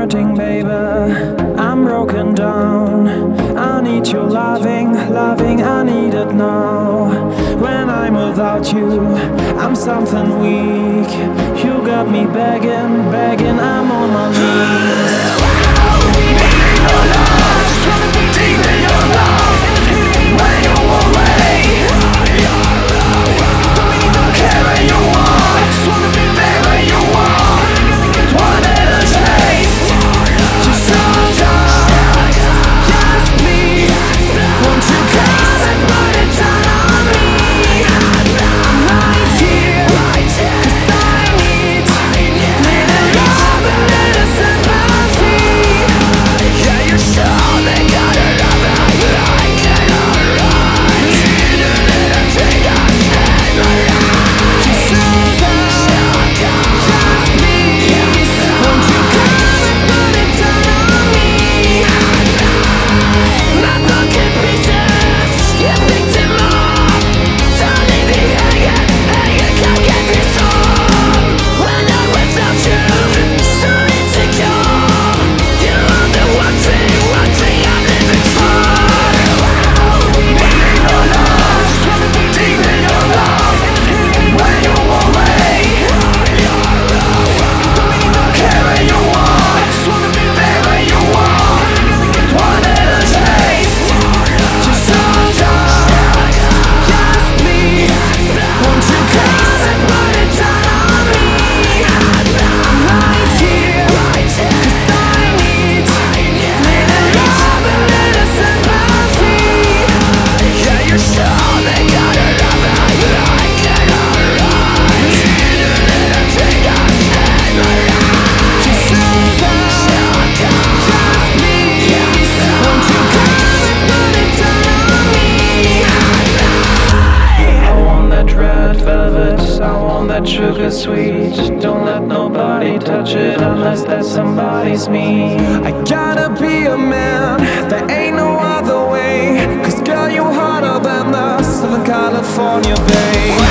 hurting, baby. I'm broken down. I need your loving, I need it now. When I'm without you, I'm something weak. You got me begging, I'm on my knees. Sugar sweet, don't let nobody touch it unless that somebody's me. I gotta be a man, there ain't no other way. Cause girl, you hotter than the Southern California bay.